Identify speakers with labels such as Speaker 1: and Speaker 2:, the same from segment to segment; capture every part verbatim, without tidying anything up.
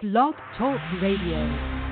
Speaker 1: Blog Talk Radio.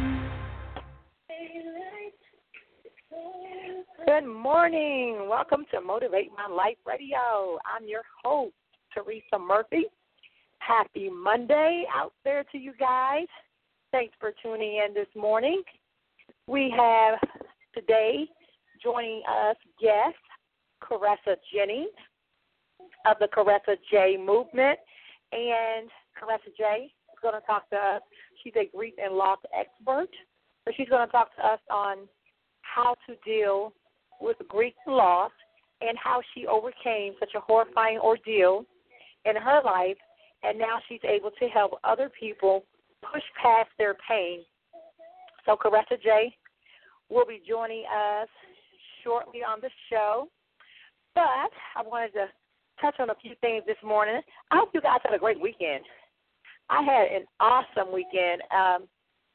Speaker 2: Good morning. Welcome to Motivate My Life Radio. I'm your host, Teresa Murphy. Happy Monday out there to you guys. Thanks for tuning in this morning. We have today joining us guest Caressa Jennings of the Caressa J Movement. And Caressa J is going to talk to us. She's a grief and loss expert. So she's going to talk to us on how to deal with grief and loss and how she overcame such a horrifying ordeal in her life. And now she's able to help other people push past their pain. So Caressa J will be joining us shortly on the show. But I wanted to touch on a few things this morning. I hope you guys had a great weekend. I had an awesome weekend. Um,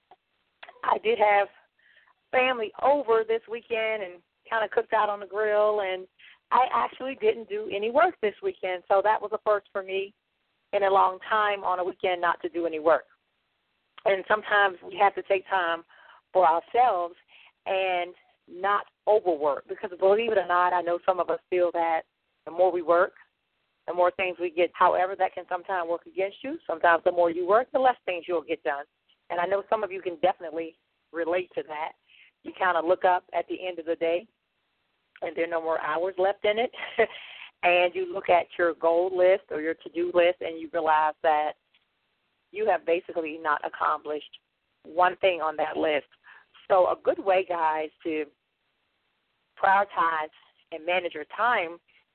Speaker 2: I did have family over this weekend and kind of cooked out on the grill, and I actually didn't do any work this weekend, so that was a first for me in a long time on a weekend not to do any work. And sometimes we have to take time for ourselves and not overwork, because believe it or not, I know some of us feel that the more we work, the more things we get. However, that can sometimes work against you. Sometimes the more you work, the less things you'll get done. And I know some of you can definitely relate to that. You kind of look up at the end of the day, and there are no more hours left in it, and you look at your goal list or your to-do list, and you realize that you have basically not accomplished one thing on that list. So a good way, guys, to prioritize and manage your time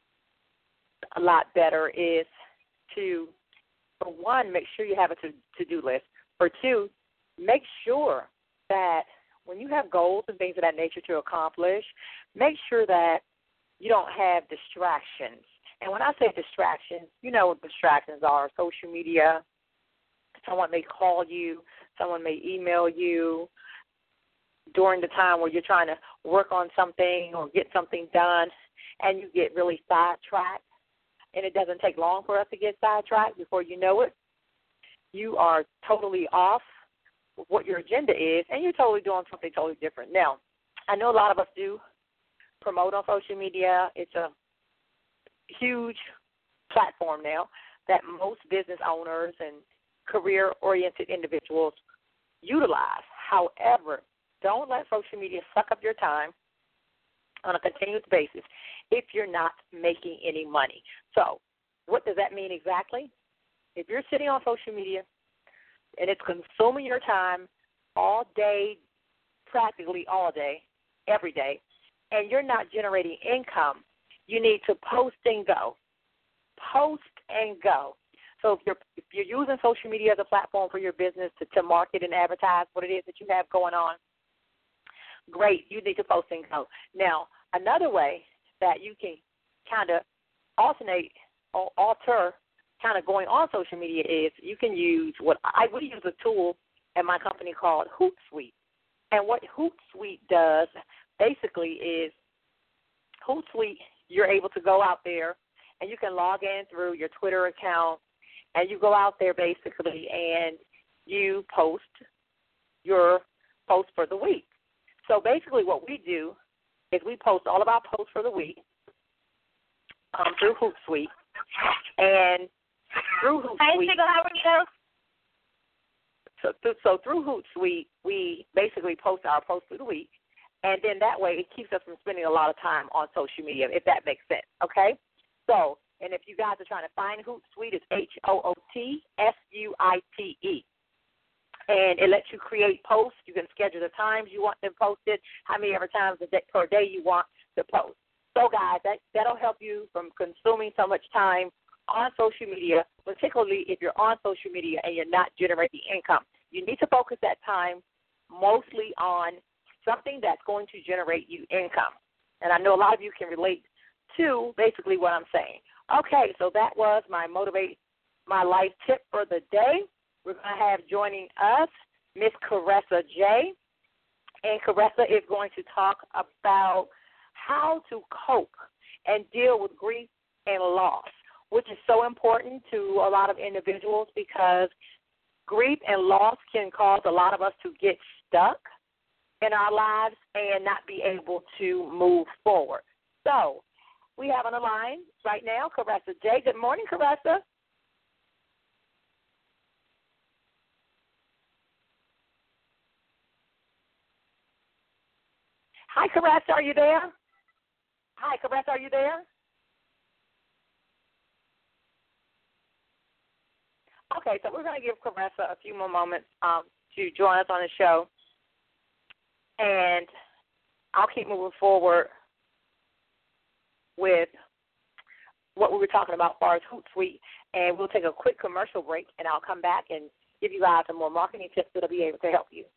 Speaker 2: a lot better is to, for one, make sure you have a to, to-do list. For two, make sure that when you have goals and things of that nature to accomplish, make sure that you don't have distractions. And when I say distractions, you know what distractions are. Social media, someone may call you, someone may email you during the time where you're trying to work on something or get something done, and you get really sidetracked. And it doesn't take long for us to get sidetracked. Before you know it, you are totally off what your agenda is, and you're totally doing something totally different. Now, I know a lot of us do promote on social media. It's a huge platform now that most business owners and career-oriented individuals utilize. However, don't let social media suck up your time on a continuous basis if you're not making any money. So what does that mean exactly? If you're sitting on social media and it's consuming your time all day, practically all day, every day, and you're not generating income, you need to post and go. Post and go. So if you're, if you're using social media as a platform for your business to, to market and advertise what it is that you have going on, great, you need to post and go. Now, another way that you can kind of alternate or alter kind of going on social media is you can use what I we use a tool in my company called Hootsuite. And what Hootsuite does basically is Hootsuite, you're able to go out there and you can log in through your Twitter account, and you go out there basically and you post your post for the week. So basically what we do is we post all of our posts for the week um, through Hootsuite. And through Hootsuite,
Speaker 3: Hi, Sigel, how are you?
Speaker 2: So, th- so through Hootsuite, we basically post our posts for the week. And then that way it keeps us from spending a lot of time on social media, if that makes sense, okay? So, and if you guys are trying to find Hootsuite, it's H O O T S U I T E. And it lets you create posts. You can schedule the times you want them posted, how many ever times a day, per day you want to post. So, guys, that, that'll help you from consuming so much time on social media, particularly if you're on social media and you're not generating income. You need to focus that time mostly on something that's going to generate you income. And I know a lot of you can relate to basically what I'm saying. Okay, so that was my Motivate My Life tip for the day. We're going to have joining us Miss Caressa J. And Caressa is going to talk about how to cope and deal with grief and loss, which is so important to a lot of individuals because grief and loss can cause a lot of us to get stuck in our lives and not be able to move forward. So we have on the line right now Caressa J. Good morning, Caressa. Hi, Caressa, are you there? Hi, Caressa, are you there? Okay, so we're going to give Caressa a few more moments um, to join us on the show, and I'll keep moving forward with what we were talking about as far as Hootsuite, and we'll take a quick commercial break, and I'll come back and give you guys some more marketing tips that will be able to help you.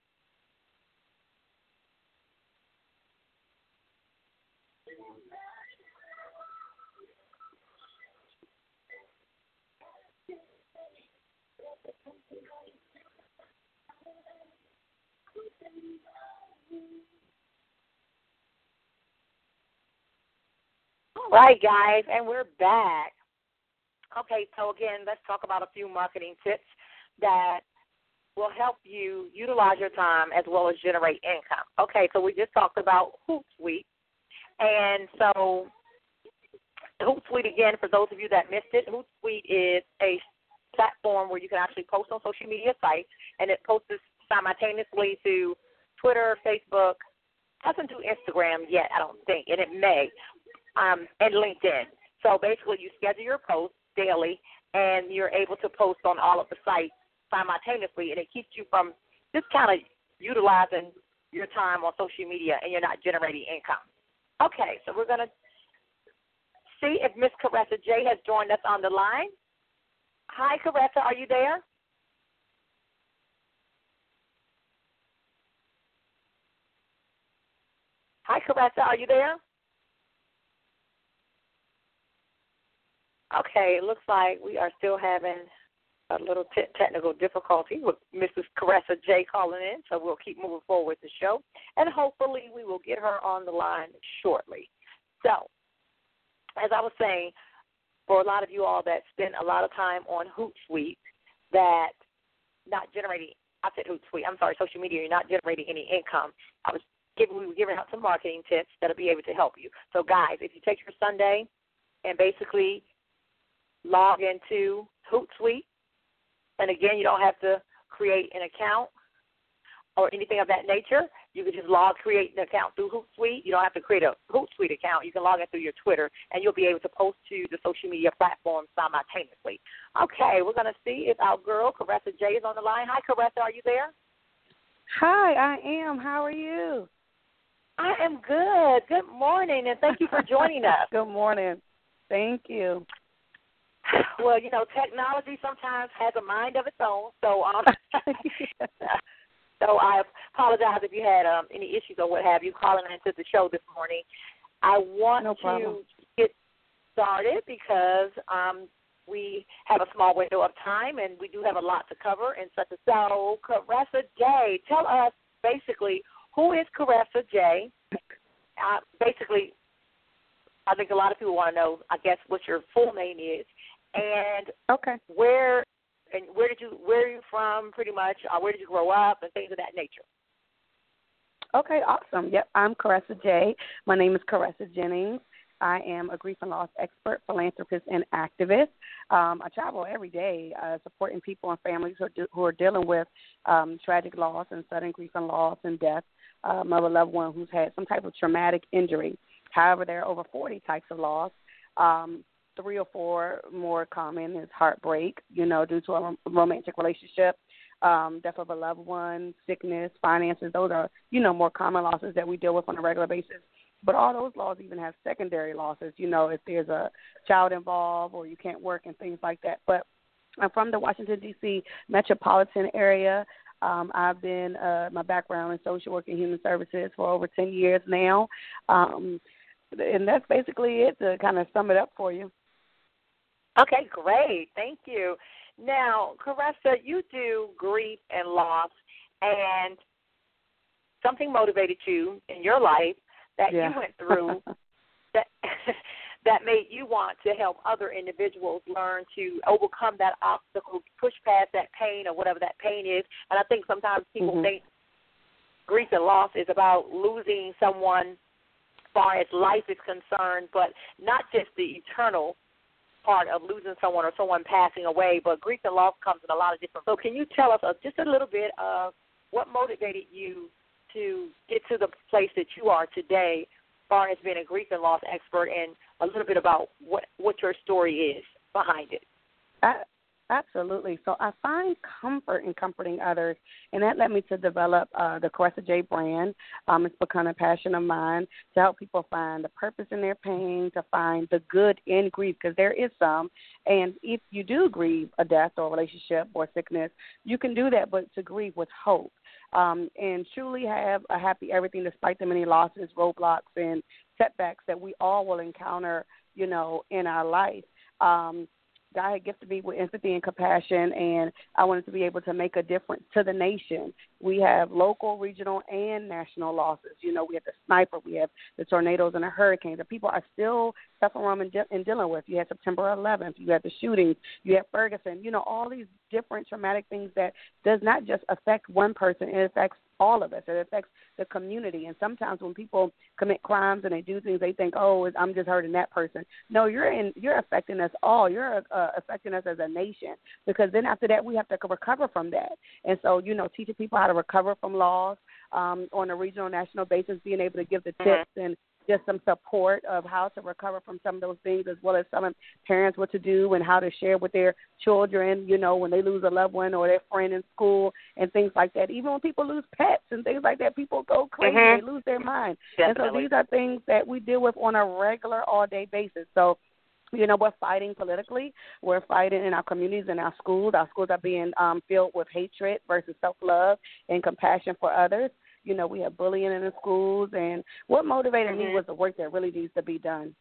Speaker 2: All right, guys, and we're back. Okay, so again, let's talk about a few marketing tips that will help you utilize your time as well as generate income. Okay, so we just talked about Hootsuite, and so Hootsuite, again, for those of you that missed it, Hootsuite is a platform where you can actually post on social media sites, and it posts simultaneously to Twitter, Facebook, hasn't do Instagram yet, I don't think, and it may, um, and LinkedIn. So basically you schedule your posts daily, and you're able to post on all of the sites simultaneously, and it keeps you from just kind of utilizing your time on social media and you're not generating income. Okay, so we're going to see if Miss Caressa J has joined us on the line. Hi, Caressa, are you there? Hi, Caressa, are you there? Okay, it looks like we are still having a little t- technical difficulty with Missus Caressa J calling in, so we'll keep moving forward with the show, and hopefully we will get her on the line shortly. So, as I was saying, for a lot of you all that spend a lot of time on Hootsuite, that not generating, I said Hootsuite, I'm sorry, social media, you're not generating any income. I was giving, we were giving out some marketing tips that'll be able to help you. So, guys, if you take your Sunday and basically log into Hootsuite, and again, you don't have to create an account or anything of that nature. You can just log, create an account through Hootsuite. You don't have to create a Hootsuite account. You can log in through your Twitter, and you'll be able to post to the social media platforms simultaneously. Okay, we're going to see if our girl, Caressa J, is on the line. Hi, Caressa, are you there?
Speaker 3: Hi, I am. How are you?
Speaker 2: I am good. Good morning, and thank you for joining us.
Speaker 3: Good morning. Thank you.
Speaker 2: Well, you know, technology sometimes has a mind of its own, so um, so I apologize if you had um, any issues or what have you calling into the show this morning. I want
Speaker 3: no
Speaker 2: to get started because um, we have a small window of time, and we do have a lot to cover and such. So, Caressa J, tell us basically who is Caressa J. Uh, basically, I think a lot of people want to know, I guess, what your full name is. And
Speaker 3: okay,
Speaker 2: where and where did you where are you from, pretty much, or where did you grow up, and things of that nature.
Speaker 3: Okay, awesome. Yep, I'm Caressa J. My name is Caressa Jennings. I am a grief and loss expert, philanthropist, and activist. Um, I travel every day uh, supporting people and families who are, de- who are dealing with um, tragic loss and sudden grief and loss and death um, of a loved one who's had some type of traumatic injury. However, there are over forty types of loss. Um, Three or four more common is heartbreak, you know, due to a romantic relationship, um, death of a loved one, sickness, finances. Those are, you know, more common losses that we deal with on a regular basis. But all those laws even have secondary losses, you know, if there's a child involved or you can't work and things like that. But I'm from the Washington, D C metropolitan area. Um, I've been, uh, my background in social work and human services for over ten years now. Um, and that's basically it to kind of sum it up for you.
Speaker 2: Okay, great. Thank you. Now, Caressa, you do grief and loss, and something motivated you in your life that
Speaker 3: yeah.
Speaker 2: you went through that that made you want to help other individuals learn to overcome that obstacle, push past that pain or whatever that pain is. And I think sometimes people
Speaker 3: mm-hmm.
Speaker 2: think grief and loss is about losing someone as far as life is concerned, but not just the eternal part of losing someone or someone passing away, but grief and loss comes in a lot of different. So can you tell us uh, just a little bit of what motivated you to get to the place that you are today as far as being a grief and loss expert, and a little bit about what, what your story is behind it?
Speaker 3: I, absolutely. So I find comfort in comforting others, and that led me to develop uh, the Caressa J brand. Um, it's become a passion of mine to help people find the purpose in their pain, to find the good in grief, because there is some. And if you do grieve a death or a relationship or sickness, you can do that, but to grieve with hope. Um, and truly have a happy everything despite the many losses, roadblocks, and setbacks that we all will encounter, you know, in our life. Um, God had gifted me with empathy and compassion, and I wanted to be able to make a difference to the nation. We have local, regional, and national losses. You know, we have the sniper, we have the tornadoes and the hurricanes that people are still suffering and, de- and dealing with. You had September eleventh, you had the shootings, you had Ferguson, you know, all these different traumatic things that does not just affect one person, it affects all of us. It affects the community. And sometimes when people commit crimes and they do things, they think, oh, I'm just hurting that person. No, you're in, you're affecting us all. You're uh, affecting us as a nation, because then after that we have to recover from that. And so, you know, teaching people how to recover from loss um, on a regional, national basis, being able to give the tips mm-hmm. and just some support of how to recover from some of those things, as well as telling parents what to do and how to share with their children, you know, when they lose a loved one or their friend in school and things like that. Even when people lose pets and things like that, people go crazy. Mm-hmm. They lose their mind. Definitely. And so these are things that we deal with on a regular, all-day basis. So, you know, we're fighting politically. We're fighting in our communities and our schools. Our schools are being um, filled with hatred versus self-love and compassion for others. You know, we have bullying in the schools, and what motivated mm-hmm. me was the work that really needs to be done.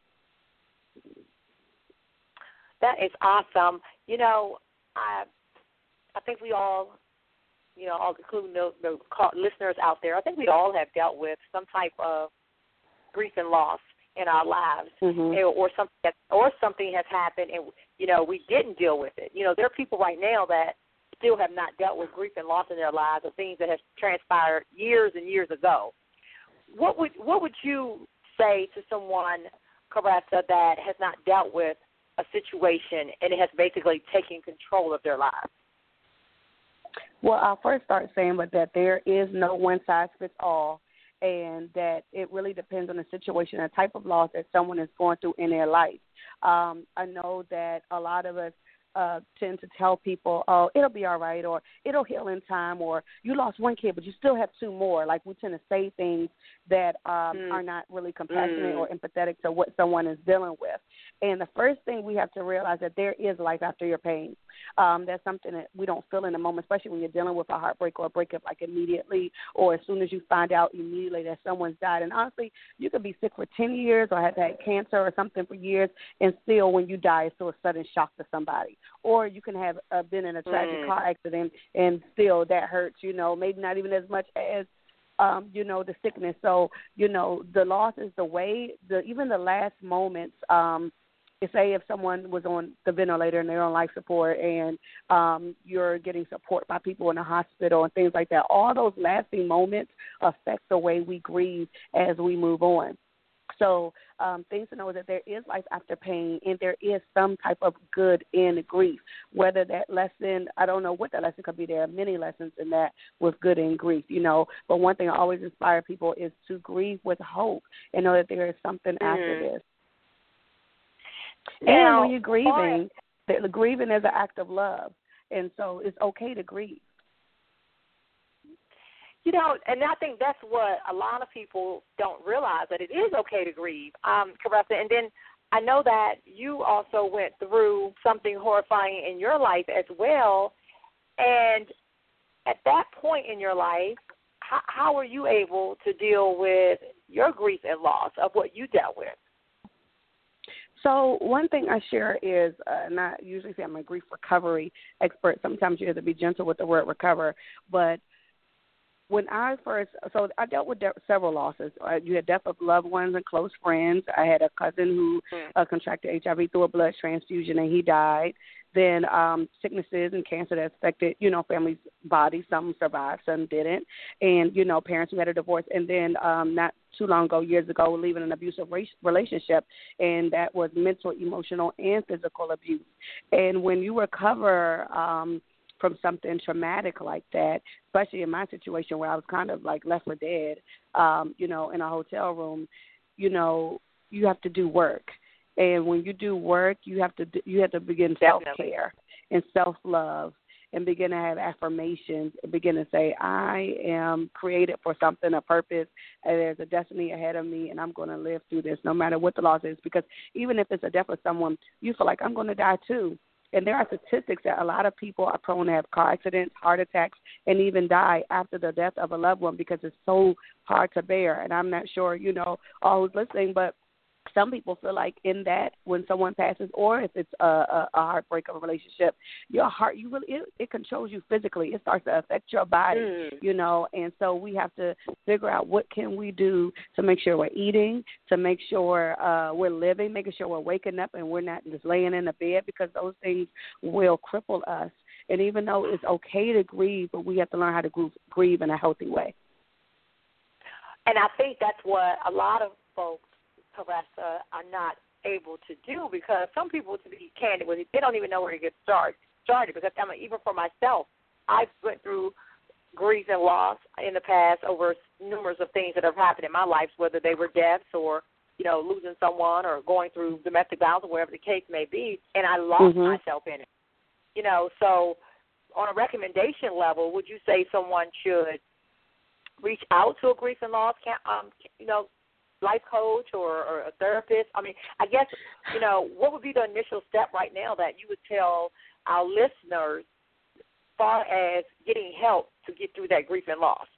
Speaker 2: That is awesome. You know, I I think we all, you know, all including the, the listeners out there, I think we all have dealt with some type of grief and loss in our lives, mm-hmm. or something that, or something has happened, and you know we didn't deal with it. You know, there are people right now that still have not dealt with grief and loss in their lives, or things that have transpired years and years ago. What would what would you say to someone, Caressa, that has not dealt with a situation and it has basically taken control of their lives?
Speaker 3: Well, I'll first start saying but that there is no one size fits all, and that it really depends on the situation and type of loss that someone is going through in their life. Um, I know that a lot of us Uh, tend to tell people, oh, it'll be all right, or it'll heal in time, or you lost one kid, but you still have two more. Like, we tend to say things that um, mm. are not really compassionate mm. or empathetic to what someone is dealing with. And the first thing we have to realize that there is life after your pain. Um, that's something that we don't feel in the moment, especially when you're dealing with a heartbreak or a breakup, like immediately, or as soon as you find out immediately that someone's died. And honestly, you could be sick for ten years or have had cancer or something for years, and still when you die, it's still a sudden shock to somebody. Or you can have uh, been in a tragic mm. car accident, and still that hurts, you know, maybe not even as much as, um, you know, the sickness. So, you know, the loss is the way, the even the last moments, um, say if someone was on the ventilator and they're on life support, and um, you're getting support by people in the hospital and things like that, all those lasting moments affect the way we grieve as we move on. So um, things to know is that there is life after pain, and there is some type of good in grief. Whether that lesson, I don't know what that lesson could be. There are many lessons in that with good in grief, you know. But one thing I always inspire people is to grieve with hope and know that there is something mm. after this. Now, and when you're grieving, the, the grieving is an act of love, and so it's okay to grieve.
Speaker 2: You know, and I think that's what a lot of people don't realize, that it is okay to grieve, um, Caressa. And then I know that you also went through something horrifying in your life as well. And at that point in your life, how, how were you able to deal with your grief and loss of what you dealt with?
Speaker 3: So one thing I share is, uh, and I usually say I'm a grief recovery expert. Sometimes you have to be gentle with the word recover, but when I first, so I dealt with de- several losses. Uh, you had death of loved ones and close friends. I had a cousin who uh, contracted H I V through a blood transfusion, and he died. Then um, sicknesses and cancer that affected, you know, families' bodies. Some survived, some didn't. And, you know, parents who had a divorce. And then um, not too long ago, years ago, leaving an abusive race- relationship, and that was mental, emotional, and physical abuse. And when you recover um, from something traumatic like that, especially in my situation where I was kind of like left for dead, um, you know, in a hotel room, you know, you have to do work. And when you do work, you have to do, you have to begin self-care and self-love and begin to have affirmations and begin to say, I am created for something, a purpose, and there's a destiny ahead of me, and I'm going to live through this no matter what the loss is. Because even if it's a death of someone, you feel like I'm going to die too. And there are statistics that a lot of people are prone to have car accidents, heart attacks, and even die after the death of a loved one because it's so hard to bear. And I'm not sure, you know, all who's listening, but some people feel like in that when someone passes, or if it's a, a, a heartbreak of a relationship, your heart, you really it, it controls you physically. It starts to affect your body, mm. you know. And so we have to figure out what can we do to make sure we're eating, to make sure uh, we're living, making sure we're waking up and we're not just laying in the bed, because those things will cripple us. And even though it's okay to grieve, but we have to learn how to grieve, grieve in a healthy way.
Speaker 2: And I think that's what a lot of folks, Caressa, are not able to do, because some people, to be candid with you, they don't even know where to get started. Started because I mean, even for myself, I went through grief and loss in the past over numerous of things that have happened in my life, whether they were deaths or, you know, losing someone or going through domestic violence or whatever the case may be, and I lost mm-hmm. myself in it. You know, so on a recommendation level, would you say someone should reach out to a grief and loss, um, you know, life coach or, or a therapist? I mean, I guess, you know, what would be the initial step right now that you would tell our listeners as far as getting help to get through that grief and loss?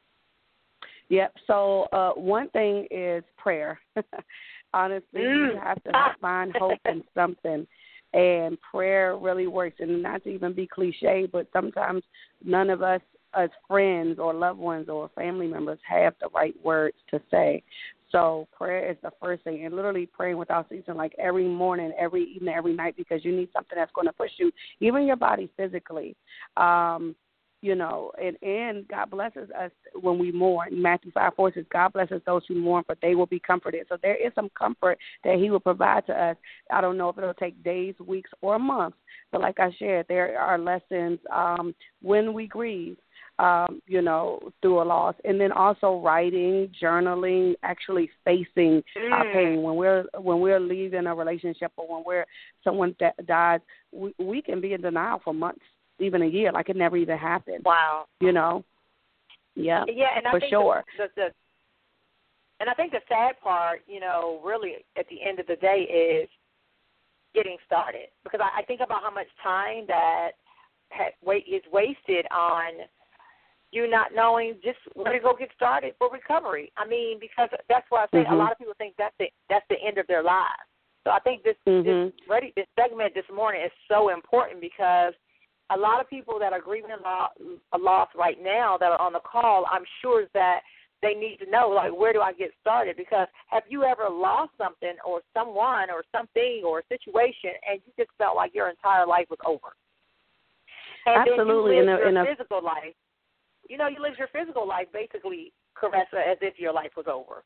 Speaker 3: Yep. So uh, one thing is prayer. Honestly, mm. you have to find hope in something. And prayer really works. And not to even be cliche, but sometimes none of us as friends or loved ones or family members have the right words to say. So prayer is the first thing, and literally praying without ceasing, like every morning, every evening, every night, because you need something that's going to push you, even your body physically. Um, you know, and, and God blesses us when we mourn. Matthew five four says, God blesses those who mourn, for they will be comforted. So there is some comfort that he will provide to us. I don't know if it'll take days, weeks, or months, but like I shared, there are lessons um, when we grieve. Um, you know, through a loss, and then also writing, journaling, actually facing mm. our pain. When we're when we're leaving a relationship or when we're someone that dies, we, we can be in denial for months, even a year, like it never even happened.
Speaker 2: Wow.
Speaker 3: You know. Yeah.
Speaker 2: Yeah, and I
Speaker 3: for
Speaker 2: think
Speaker 3: sure.
Speaker 2: The, the, the, and I think the sad part, you know, really at the end of the day is getting started, because I, I think about how much time that had, wait, is wasted on you not knowing just where to go get started for recovery. I mean, because that's why I say mm-hmm. a lot of people think that's the that's the end of their lives. So I think this mm-hmm. this, ready, this segment this morning is so important, because a lot of people that are grieving a loss right now that are on the call, I'm sure that they need to know, like, where do I get started? Because have you ever lost something or someone or something or a situation and you just felt like your entire life was over? And
Speaker 3: Absolutely.
Speaker 2: then you live
Speaker 3: in a,
Speaker 2: your
Speaker 3: in a...
Speaker 2: physical life. You know, you live your physical life basically, Caressa, as if your life was over.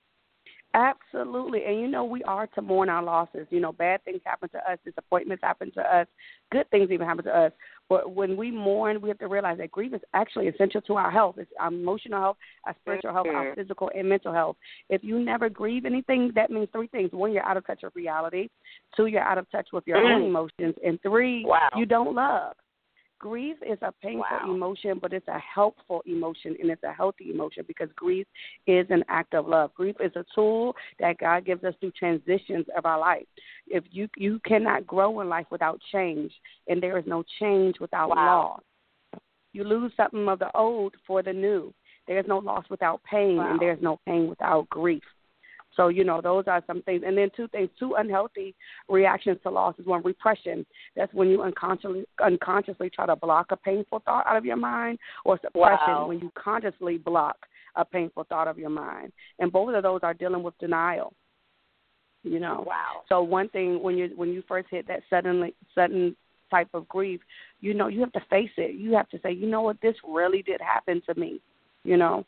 Speaker 3: Absolutely. And, you know, we are to mourn our losses. You know, bad things happen to us. Disappointments happen to us. Good things even happen to us. But when we mourn, we have to realize that grief is actually essential to our health. It's our emotional health, our spiritual health, our physical and mental health. If you never grieve anything, that means three things. One, you're out of touch with reality. Two, you're out of touch with your mm. own emotions. And three,
Speaker 2: wow.
Speaker 3: you don't love. Grief is a painful
Speaker 2: wow.
Speaker 3: emotion, but it's a helpful emotion, and it's a healthy emotion, because grief is an act of love. Grief is a tool that God gives us through transitions of our life. If you you cannot grow in life without change, and there is no change without
Speaker 2: wow.
Speaker 3: loss. You lose something of the old for the new. There is no loss without pain,
Speaker 2: wow.
Speaker 3: and there is no pain without grief. So, you know, those are some things. And then two things, two unhealthy reactions to loss is one, repression. That's when you unconsciously unconsciously try to block a painful thought out of your mind, or suppression,
Speaker 2: Wow.
Speaker 3: when you consciously block a painful thought of your mind. And both of those are dealing with denial. You know.
Speaker 2: Wow.
Speaker 3: So one thing, when you when you first hit that suddenly sudden type of grief, you know, you have to face it. You have to say, you know what, this really did happen to me. You know.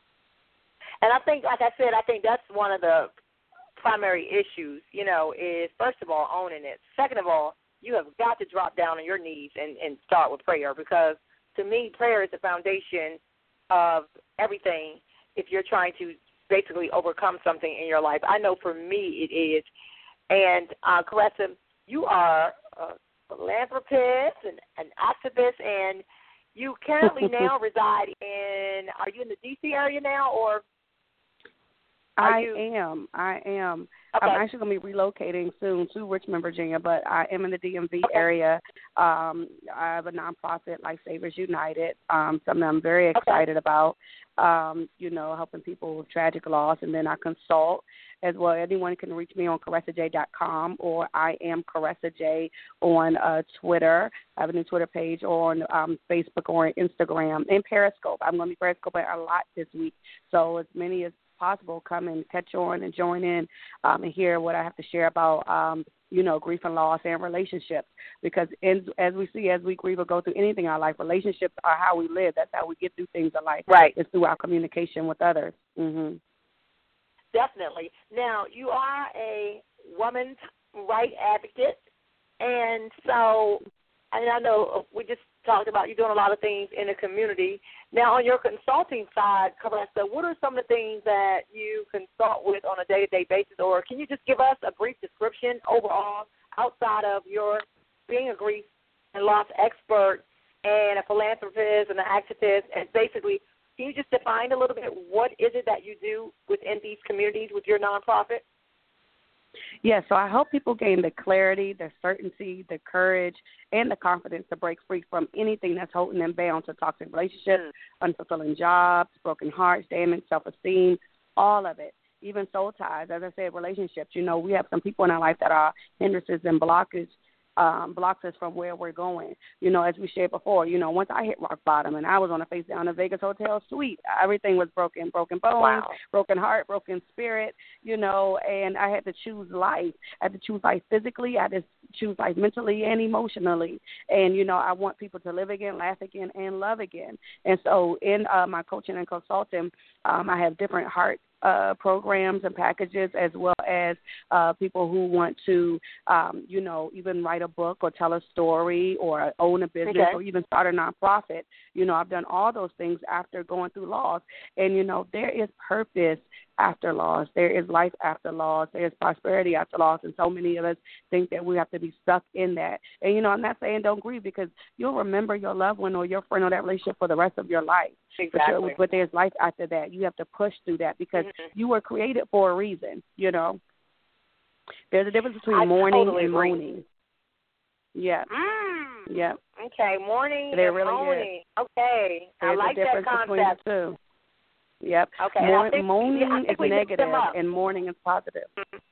Speaker 2: And I think, like I said, I think that's one of the primary issues, you know, is first of all owning it. Second of all, you have got to drop down on your knees and, and start with prayer, because to me, prayer is the foundation of everything if you're trying to basically overcome something in your life. I know for me it is. And, uh, Caressa, you are a philanthropist and an activist, and you currently now reside in, are you in the D C area now, or?
Speaker 3: I
Speaker 2: you...
Speaker 3: am. I am.
Speaker 2: Okay.
Speaker 3: I'm actually going to be relocating soon to Richmond, Virginia, but I am in the D M V
Speaker 2: okay.
Speaker 3: area. Um, I have a nonprofit, Lifesavers United, um, something I'm very excited okay. about, um, you know, helping people with tragic loss. And then I consult as well. Anyone can reach me on caressa j dot com, or I am Caressa J on uh, Twitter. I have a new Twitter page on um, Facebook or Instagram, and Periscope. I'm going to be Periscoping a lot this week, so as many as possible, come and catch on and join in um, and hear what I have to share about, um, you know, grief and loss and relationships. Because in, as we see, as we grieve or go through anything in our life, relationships are how we live. That's how we get through things in life.
Speaker 2: Right.
Speaker 3: It's through our communication with others. Mm-hmm.
Speaker 2: Definitely. Now, you are a woman's right advocate, and so, and I know we just talked about you doing a lot of things in the community. Now, on your consulting side, Caressa, what are some of the things that you consult with on a day-to-day basis, or can you just give us a brief description overall outside of your being a grief and loss expert and a philanthropist and an activist, and basically, can you just define a little bit what is it that you do within these communities with your nonprofit?
Speaker 3: Yeah, so I help people gain the clarity, the certainty, the courage, and the confidence to break free from anything that's holding them bound to toxic relationships, mm. unfulfilling jobs, broken hearts, damaged self-esteem, all of it, even soul ties. As I said, relationships. You know, we have some people in our life that are hindrances and blockage, um, blocks us from where we're going. You know, as we shared before, you know, once I hit rock bottom and I was on a face down in a Vegas hotel suite, everything was broken, broken bones,
Speaker 2: wow.
Speaker 3: broken heart, broken spirit, you know, and I had to choose life. I had to choose life physically. I had to choose life mentally and emotionally. And, you know, I want people to live again, laugh again, and love again. And so in uh, my coaching and consulting, um, I have different heart Uh, programs and packages, as well as uh, people who want to, um, you know, even write a book or tell a story or own a business
Speaker 2: okay.
Speaker 3: or even start a nonprofit. You know, I've done all those things after going through loss. And, you know, there is purpose after loss. There is life after loss. There is prosperity after loss. And so many of us think that we have to be stuck in that. And, you know, I'm not saying don't grieve, because you'll remember your loved one or your friend or that relationship for the rest of your life.
Speaker 2: Exactly.
Speaker 3: But, but there's life after that. You have to push through that, because mm-hmm. you were created for a reason, you know. There's a difference between
Speaker 2: I
Speaker 3: mourning
Speaker 2: totally
Speaker 3: and
Speaker 2: agree.
Speaker 3: moaning. Yeah.
Speaker 2: Mm.
Speaker 3: Yeah.
Speaker 2: Okay, mourning
Speaker 3: there
Speaker 2: and
Speaker 3: really
Speaker 2: moaning.
Speaker 3: Is.
Speaker 2: Okay.
Speaker 3: There's
Speaker 2: I like
Speaker 3: a difference
Speaker 2: that concept.
Speaker 3: between the two. Yep.
Speaker 2: Okay.
Speaker 3: Mourn,
Speaker 2: think,
Speaker 3: moaning
Speaker 2: yeah,
Speaker 3: is negative and mourning is positive.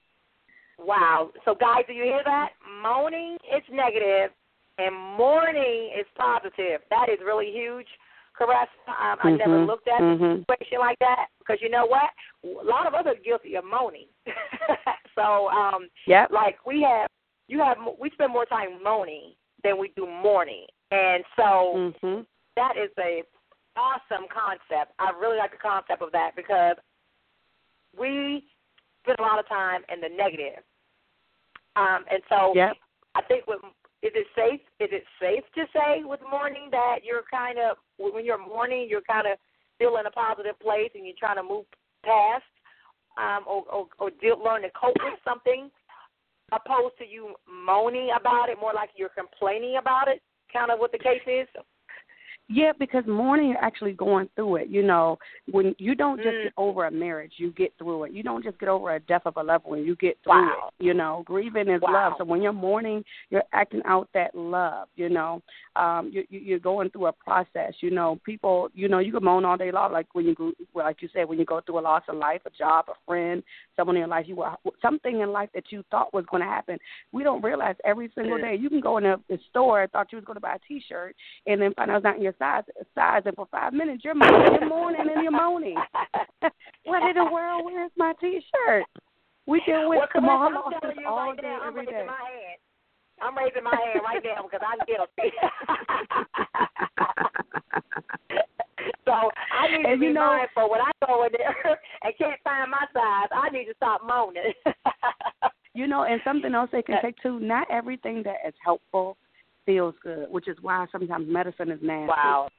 Speaker 2: Wow. So, guys, do you hear that? Moaning is negative and mourning is positive. That is really huge. Caressa, um, I
Speaker 3: mm-hmm.
Speaker 2: never looked at
Speaker 3: mm-hmm.
Speaker 2: a situation like that, because you know what? A lot of us are guilty of moaning. so, um,
Speaker 3: yep.
Speaker 2: like we have, you have, we spend more time moaning than we do mourning, and so
Speaker 3: mm-hmm.
Speaker 2: that is a awesome concept. I really like the concept of that, because we spend a lot of time in the negative. Um, and so
Speaker 3: yep.
Speaker 2: I think with, is it safe is it safe to say with mourning that you're kind of, when you're mourning, you're kind of still in a positive place and you're trying to move past um, or, or, or deal, learn to cope with something, opposed to you moaning about it, more like you're complaining about it, kind of what the case is?
Speaker 3: Yeah, because mourning, you're actually going through it. You know, when you don't just
Speaker 2: Mm.
Speaker 3: get over a marriage, you get through it. You don't just get over a death of a loved one, you get through
Speaker 2: Wow.
Speaker 3: it. You know, grieving is
Speaker 2: Wow.
Speaker 3: love. So when you're mourning, you're acting out that love. You know, um, you, you, you're going through a process. You know, people. You know, you can moan all day long, like when you, go, well, like you said, when you go through a loss of life, a job, a friend, someone in your life, you were something in life that you thought was going to happen. We don't realize every single day. You can go in a, a store, thought you was going to buy a T-shirt, and then find out it's not in your size. size and for five minutes you're moaning, you're moaning and you're moaning. What in the world? Where's my T-shirt? We deal with
Speaker 2: well,
Speaker 3: small
Speaker 2: I'm
Speaker 3: losses
Speaker 2: telling you
Speaker 3: all
Speaker 2: right
Speaker 3: day,
Speaker 2: now, I'm
Speaker 3: every
Speaker 2: raising
Speaker 3: day.
Speaker 2: my hand. I'm raising my hand right now because I'm guilty. So I need
Speaker 3: And
Speaker 2: to be
Speaker 3: you know,
Speaker 2: mindful when I go in there and can't find my size. I need to stop moaning.
Speaker 3: You know, and something else they can take too. Not everything that is helpful feels good, which is why sometimes medicine is nasty.
Speaker 2: Wow.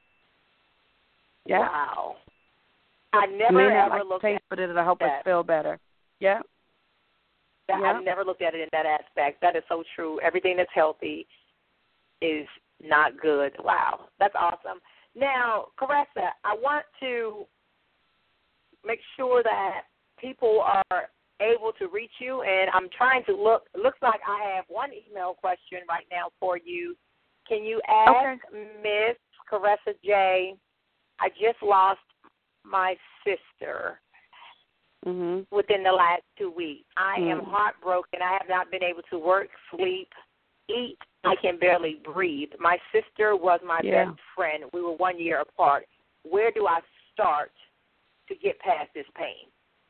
Speaker 3: Yeah.
Speaker 2: Wow. I never
Speaker 3: May not
Speaker 2: ever
Speaker 3: like
Speaker 2: looked
Speaker 3: taste,
Speaker 2: at
Speaker 3: but it'll help
Speaker 2: that.
Speaker 3: us feel better. Yeah.
Speaker 2: That,
Speaker 3: Yeah.
Speaker 2: I've never looked at it in that aspect. That is so true. Everything that's healthy is not good. Wow. That's awesome. Now, Caressa, I want to make sure that people are able to reach you, and I'm trying to look. It looks like I have one email question right now for you. Can you ask
Speaker 3: Okay.
Speaker 2: Miss Caressa J, I just lost my sister
Speaker 3: Mhm.
Speaker 2: within the last two weeks. I
Speaker 3: Mm.
Speaker 2: am heartbroken. I have not been able to work, sleep, eat. I can barely breathe. My sister was my
Speaker 3: Yeah.
Speaker 2: best friend. We were one year apart. Where do I start to get past this pain?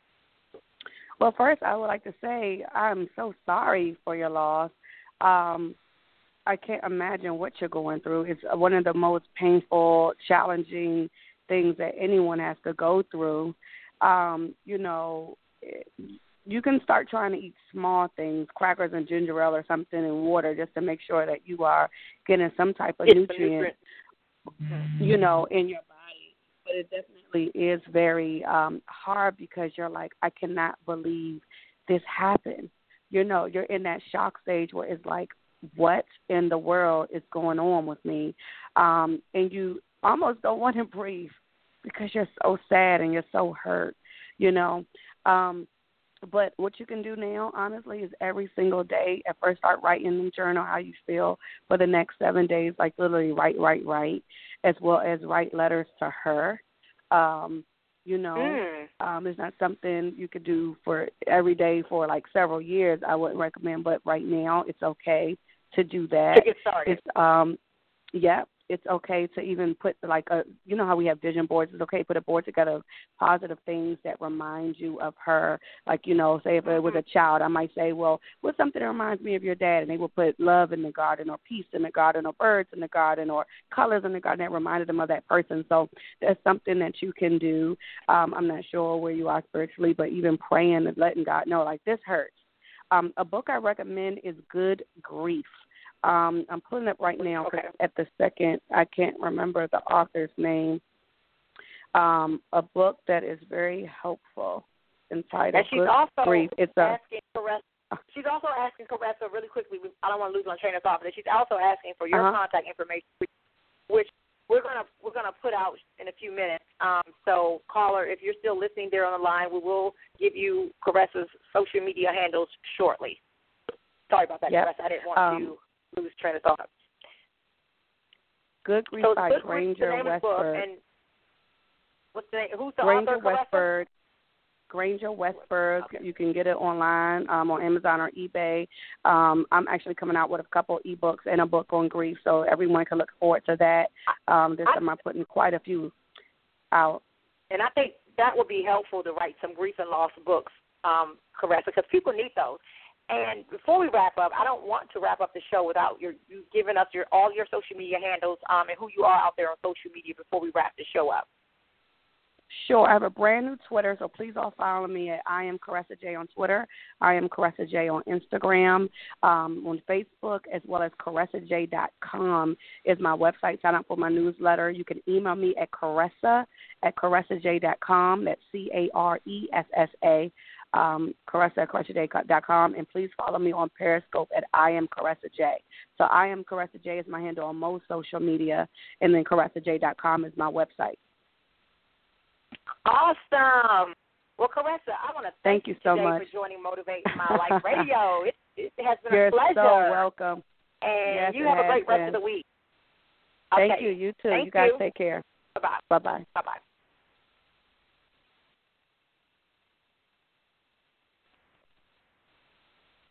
Speaker 3: Well, first, I would like to say I'm so sorry for your loss. Um, I can't imagine what you're going through. It's one of the most painful, challenging things that anyone has to go through. Um, you know, you can start trying to eat small things, crackers and ginger ale or something, and water, just to make sure that you are getting some type of
Speaker 2: It's
Speaker 3: nutrient,
Speaker 2: nutrient.
Speaker 3: you know, in your body. But it definitely is very um, hard because you're like, I cannot believe this happened. You know, you're in that shock stage where it's like, what in the world is going on with me? Um, and you almost don't want to breathe because you're so sad and you're so hurt, you know. Um, but what you can do now, honestly, is every single day, at first start writing in the journal how you feel for the next seven days, like literally write, write, write, as well as write letters to her. Um, you know,
Speaker 2: Mm.
Speaker 3: um, it's not something you could do for every day for like several years. I wouldn't recommend, but right now it's okay to do that.
Speaker 2: To get started.
Speaker 3: It's um, yeah, it's okay to even put like a, you know how we have vision boards. It's okay to put a board together of positive things that remind you of her. Like, you know, say if it was a child, I might say, well, what's something that reminds me of your dad? And they will put love in the garden, or peace in the garden, or birds in the garden, or colors in the garden that reminded them of that person. So that's something that you can do. Um, I'm not sure where you are spiritually, but even praying and letting God know, like, this hurts. Um, a book I recommend is Good Grief. Um, I'm pulling it up right now because
Speaker 2: Okay.
Speaker 3: at the second I can't remember the author's name. Um, a book that is very helpful entitled
Speaker 2: And she's
Speaker 3: Good
Speaker 2: also
Speaker 3: Grief. It's a
Speaker 2: asking Caressa. She's also asking Caressa really quickly. I don't want to lose my train of thought, but she's also asking for your
Speaker 3: Uh-huh.
Speaker 2: contact information, which, which we're gonna we're gonna put out in a few minutes. Um, so, caller, if you're still listening there on the line, we will give you Caressa's social media handles shortly. Sorry about that,
Speaker 3: Yep.
Speaker 2: Caressa. I didn't want
Speaker 3: Um,
Speaker 2: to lose train of thought.
Speaker 3: Good Grief
Speaker 2: So,
Speaker 3: by
Speaker 2: Good Grief is the
Speaker 3: Granger
Speaker 2: name of the book,
Speaker 3: Westberg.
Speaker 2: and what's the name? Who's the
Speaker 3: Granger
Speaker 2: author, Caressa?
Speaker 3: Westberg. Granger Westberg.
Speaker 2: Okay.
Speaker 3: You can get it online um, on Amazon or eBay. Um, I'm actually coming out with a couple ebooks and a book on grief, so everyone can look forward to that. Um, this
Speaker 2: I,
Speaker 3: time I'm putting quite a few out.
Speaker 2: And I think that would be helpful to write some grief and loss books, um, Caressa, because people need those. And before we wrap up, I don't want to wrap up the show without your, you giving us your all your social media handles um, and who you are out there on social media before we wrap the show up.
Speaker 3: Sure. I have a brand new Twitter, so please all follow me at I am Caressa J on Twitter. I am Caressa J on Instagram, um, on Facebook, as well as caressa j dot com is my website. Sign up for my newsletter. You can email me at Caressa at caressa j dot com. That's C A R E S S A. um, Caressa at Caressa J dot com, and please follow me on Periscope at I am Caressa J. So I am Caressa J is my handle on most social media, and then Caressa J dot com is my website.
Speaker 2: Awesome. Well, Caressa, I want to thank,
Speaker 3: thank you so
Speaker 2: today
Speaker 3: much
Speaker 2: for joining Motivate My Life Radio. It, it has been
Speaker 3: You're
Speaker 2: a pleasure.
Speaker 3: so welcome.
Speaker 2: And
Speaker 3: yes,
Speaker 2: you have a great
Speaker 3: been.
Speaker 2: rest of the week.
Speaker 3: Thank
Speaker 2: Okay.
Speaker 3: you. You too.
Speaker 2: Thank
Speaker 3: you guys
Speaker 2: you.
Speaker 3: take care.
Speaker 2: Bye-bye.
Speaker 3: Bye-bye.
Speaker 2: Bye-bye.